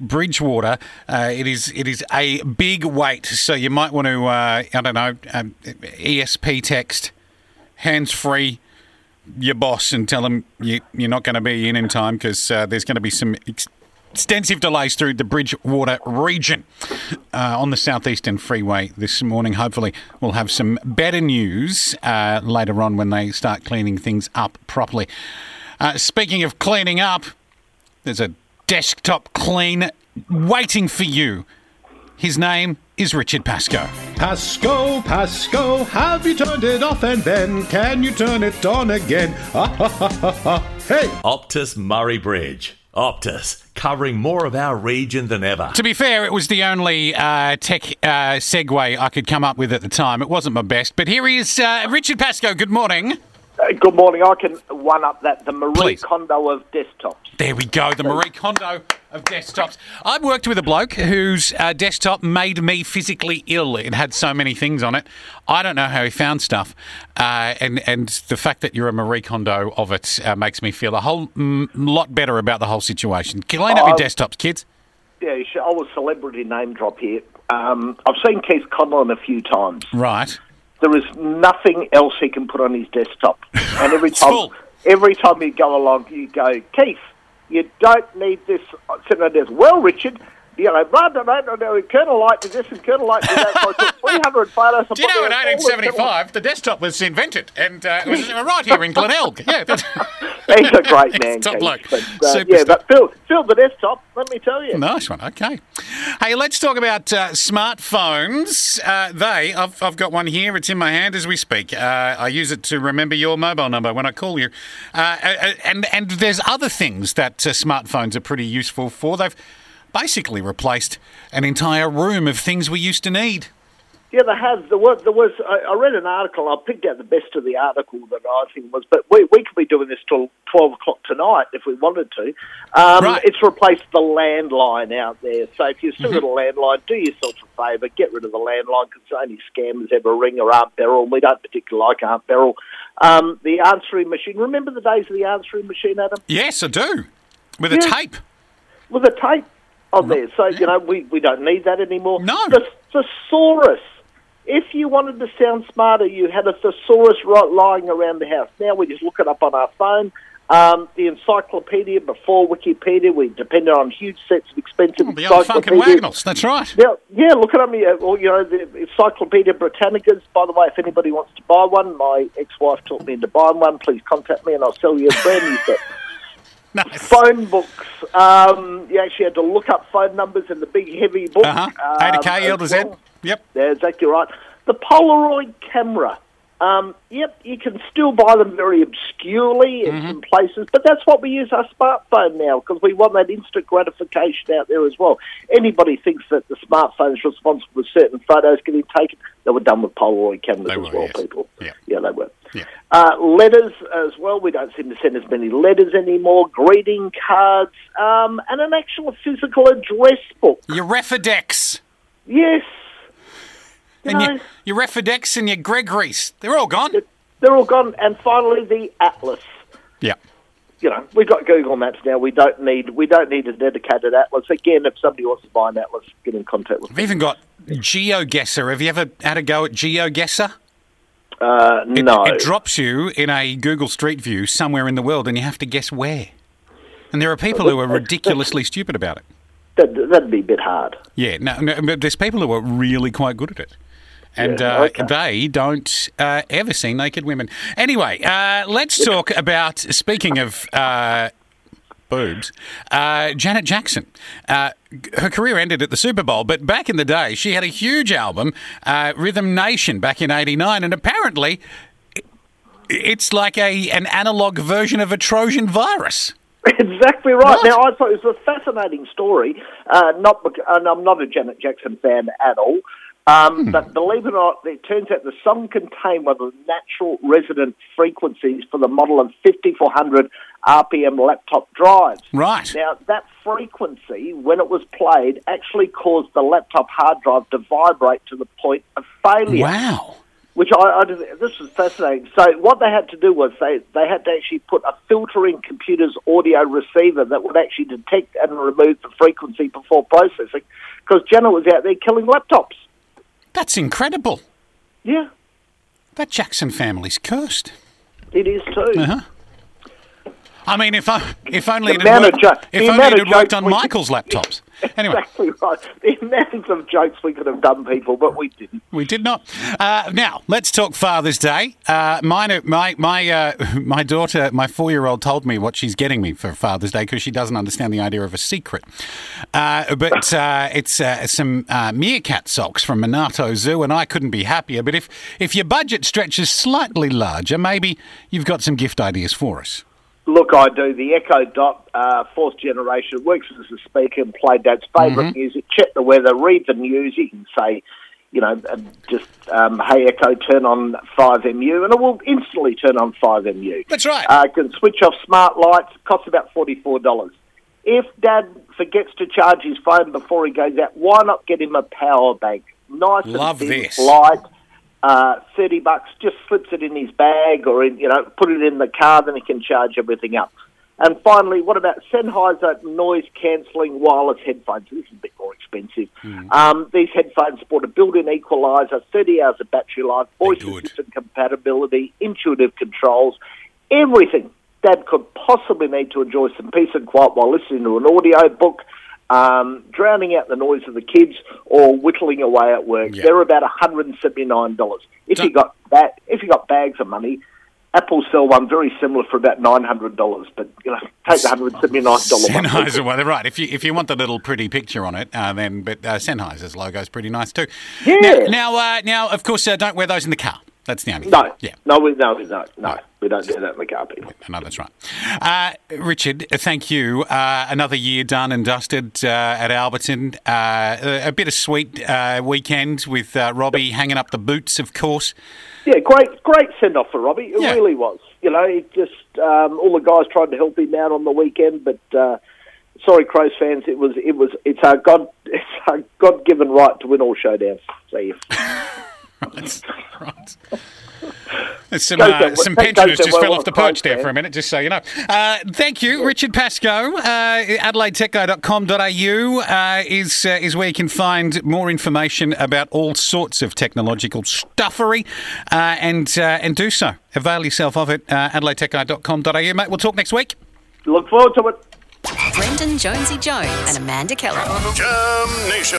Bridgewater. It is a big wait, so you might want to, ESP text, hands-free, your boss and tell them you're not going to be in time because there's going to be some extensive delays through the Bridgewater region on the Southeastern Freeway this morning. Hopefully we'll have some better news later on when they start cleaning things up properly. Speaking of cleaning up, there's a desktop clean waiting for you. His name is Richard Pascoe. Pascoe, have you turned it off and then can you turn it on again? Hey! Optus Murray Bridge. Optus, covering more of our region than ever. To be fair, it was the only tech segue I could come up with at the time. It wasn't my best, but here he is, Richard Pascoe. Good morning. Good morning. I can one-up that, the Marie Kondo of desktops. There we go, the Marie Kondo of desktops. I've worked with a bloke whose desktop made me physically ill. It had so many things on it. I don't know how he found stuff. And the fact that you're a Marie Kondo of it makes me feel a whole lot better about the whole situation. Clean up your desktops, kids. Yeah, I was celebrity name drop here. I've seen Keith Conlon a few times. Right. There is nothing else he can put on his desktop. And every time you go along, you go, Keith, you don't need this sitting on this. Well, Richard, Colonel Light did this and Colonel Light did that. So I took 300 photos. Do you know, in 1875, the desktop was invented, and it was right here in Glenelg. Yeah, he's a great man, top bloke. But Phil, the desktop, let me tell you. Nice one. Okay. Hey, let's talk about smartphones. I've got one here. It's in my hand as we speak. I use it to remember your mobile number when I call you. And there's other things that smartphones are pretty useful for. They've basically replaced an entire room of things we used to need. Yeah, they have. I read an article. I picked out the best of the article that I think was, but we could be doing this till 12 o'clock tonight if we wanted to. Right. It's replaced the landline out there. So if you've still got a landline, do yourself a favour, get rid of the landline because only scammers ever ring or Aunt Beryl. We don't particularly like Aunt Beryl. The answering machine. Remember the days of the answering machine, Adam? Yes, I do. With a tape. With a tape on there. So, we don't need that anymore. No. The thesaurus. If you wanted to sound smarter, you had a thesaurus lying around the house. Now we just look it up on our phone. The encyclopedia before Wikipedia, we depended on huge sets of expensive the old Funk and Wagnalls, that's right. Yeah, look it up. The Encyclopedia Britannicas. By the way, if anybody wants to buy one, my ex-wife taught me into buying one. Please contact me and I'll sell you a brand new set. Nice. Phone books. You actually had to look up phone numbers in the big, heavy book. A to K, L to Z. Yep. Yeah, exactly right. The Polaroid camera. You can still buy them very obscurely in some places, but that's what we use our smartphone now because we want that instant gratification out there as well. Anybody thinks that the smartphone is responsible for certain photos getting taken, they were done with Polaroid cameras people. Yeah, they were. Yeah. Letters as well. We don't seem to send as many letters anymore. Greeting cards and an actual physical address book. Your Refidex. Yes. Your Refidex and your Gregory's, they're all gone. They're all gone. And finally, the Atlas. Yeah. We've got Google Maps now. We don't need a dedicated Atlas. Again, if somebody wants to buy an Atlas, get in contact with me. We've even got GeoGuessr. Have you ever had a go at GeoGuessr? No. It drops you in a Google Street View somewhere in the world and you have to guess where. And there are people who are ridiculously stupid about it. That'd be a bit hard. Yeah, no, but there's people who are really quite good at it. And they don't ever see naked women. Anyway, let's talk about, speaking of boobs, Janet Jackson. Her career ended at the Super Bowl, but back in the day, she had a huge album, Rhythm Nation, back in 1989, and apparently it's like an analogue version of a Trojan virus. Exactly right. What? Now, I thought it was a fascinating story, and I'm not a Janet Jackson fan at all, but believe it or not, it turns out the song contained one of the natural resonant frequencies for the model of 5400 RPM laptop drives. Right. Now, that frequency, when it was played, actually caused the laptop hard drive to vibrate to the point of failure. Wow. which this was fascinating. So what they had to do was they had to actually put a filter in computer's audio receiver that would actually detect and remove the frequency before processing, because Janet was out there killing laptops. That's incredible. Yeah. That Jackson family's cursed. It is too. Uh-huh. I mean, if only it amount of had worked jokes on we Michael's laptops. Anyway. Exactly right. The amount of jokes we could have done, people, but we didn't. We did not. Now, let's talk Father's Day. My daughter, my 4-year-old, told me what she's getting me for Father's Day because she doesn't understand the idea of a secret. But it's some meerkat socks from Minato Zoo, and I couldn't be happier. But if your budget stretches slightly larger, maybe you've got some gift ideas for us. Look, I do. The Echo Dot, 4th generation, works as a speaker and play Dad's favourite music. Check the weather, read the news. You can say, hey, Echo, turn on 5MU, and it will instantly turn on 5MU. That's right. Can switch off smart lights. Costs about $44. If Dad forgets to charge his phone before he goes out, why not get him a power bank? Nice Love and this. light. $30, just slips it in his bag or put it in the car, then he can charge everything up. And finally, what about Sennheiser noise-cancelling wireless headphones? This is a bit more expensive. These headphones sport a built-in equaliser, 30 hours of battery life, voice assistant compatibility, intuitive controls, everything Dad could possibly need to enjoy some peace and quiet while listening to an audio book, drowning out the noise of the kids, or whittling away at work. They're about $179. If you got bags of money, Apple sell one very similar for about $900. But take the $179 one. Sennheiser, well, right. If you want the little pretty picture on it, then Sennheiser's logo is pretty nice too. Yeah. Now, of course, don't wear those in the car. That's the only No. thing. Yeah. No, we don't. We don't do that in the car, people. No, that's right. Richard, thank you. Another year done and dusted at Alberton. A bittersweet weekend with Robbie hanging up the boots, of course. Yeah, great send-off for Robbie. It really was. It just all the guys tried to help him out on the weekend, but sorry, Crows fans, it's our God-given right to win all showdowns. See you. Right. Some pensioners just fell off the perch there for a minute, just so you know. Thank you, Richard Pascoe. AdelaideTechGuide.com.au is where you can find more information about all sorts of technological stuffery, and do so. Avail yourself of it. AdelaideTechGuide.com.au. Mate, we'll talk next week. Look forward to it. Brendan Jonesy Jones and Amanda Keller. Jam Nation.